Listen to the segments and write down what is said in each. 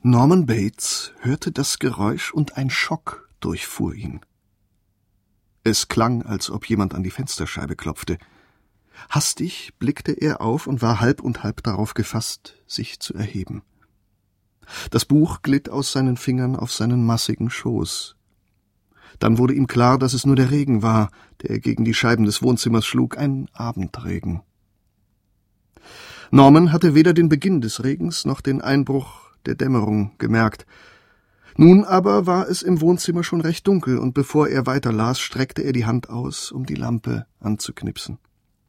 Norman Bates hörte das Geräusch und ein Schock durchfuhr ihn. Es klang, als ob jemand an die Fensterscheibe klopfte. Hastig blickte er auf und war halb und halb darauf gefasst, sich zu erheben. Das Buch glitt aus seinen Fingern auf seinen massigen Schoß. Dann wurde ihm klar, dass es nur der Regen war, der gegen die Scheiben des Wohnzimmers schlug, ein Abendregen. Norman hatte weder den Beginn des Regens noch den Einbruch der Dämmerung gemerkt. Nun aber war es im Wohnzimmer schon recht dunkel, und bevor er weiter las, streckte er die Hand aus, um die Lampe anzuknipsen.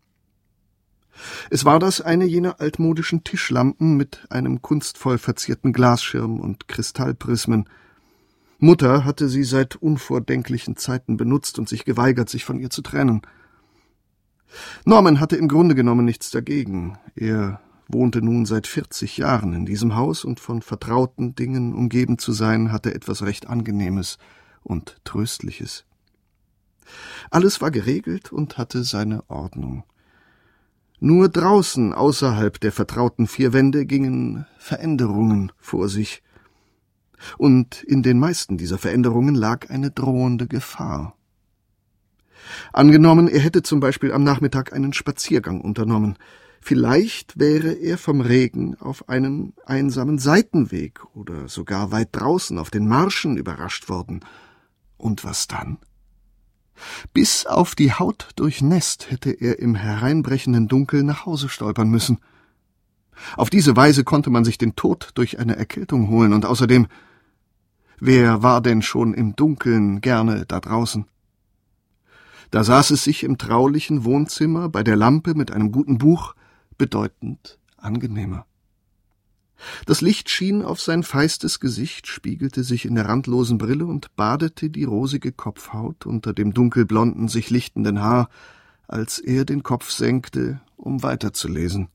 Es war das eine jener altmodischen Tischlampen mit einem kunstvoll verzierten Glasschirm und Kristallprismen. Mutter hatte sie seit unvordenklichen Zeiten benutzt und sich geweigert, sich von ihr zu trennen. Norman hatte im Grunde genommen nichts dagegen. Er wohnte nun seit 40 Jahren in diesem Haus, und von vertrauten Dingen umgeben zu sein, hatte etwas recht Angenehmes und Tröstliches. Alles war geregelt und hatte seine Ordnung. Nur draußen, außerhalb der vertrauten vier Wände, gingen Veränderungen vor sich. Und in den meisten dieser Veränderungen lag eine drohende Gefahr. Angenommen, er hätte zum Beispiel am Nachmittag einen Spaziergang unternommen. Vielleicht wäre er vom Regen auf einen einsamen Seitenweg oder sogar weit draußen auf den Marschen überrascht worden. Und was dann? Bis auf die Haut durchnässt hätte er im hereinbrechenden Dunkel nach Hause stolpern müssen. Auf diese Weise konnte man sich den Tod durch eine Erkältung holen, und außerdem, wer war denn schon im Dunkeln gerne da draußen? Da saß es sich im traulichen Wohnzimmer bei der Lampe mit einem guten Buch bedeutend angenehmer. Das Licht schien auf sein feistes Gesicht, spiegelte sich in der randlosen Brille und badete die rosige Kopfhaut unter dem dunkelblonden, sich lichtenden Haar, als er den Kopf senkte, um weiterzulesen.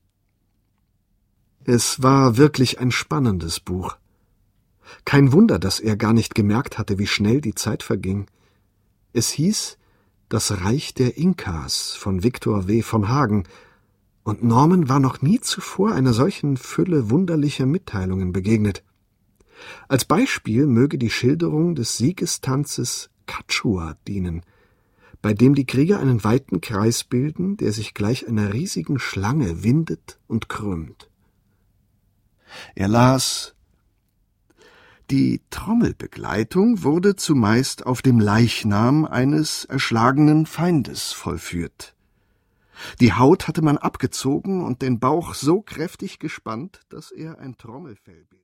Es war wirklich ein spannendes Buch. Kein Wunder, dass er gar nicht gemerkt hatte, wie schnell die Zeit verging. Es hieß »Das Reich der Inkas« von Victor W. von Hagen, und Norman war noch nie zuvor einer solchen Fülle wunderlicher Mitteilungen begegnet. Als Beispiel möge die Schilderung des Siegestanzes Quechua dienen, bei dem die Krieger einen weiten Kreis bilden, der sich gleich einer riesigen Schlange windet und krümmt. Er las: Die Trommelbegleitung wurde zumeist auf dem Leichnam eines erschlagenen Feindes vollführt. Die Haut hatte man abgezogen und den Bauch so kräftig gespannt, dass er ein Trommelfell bildete.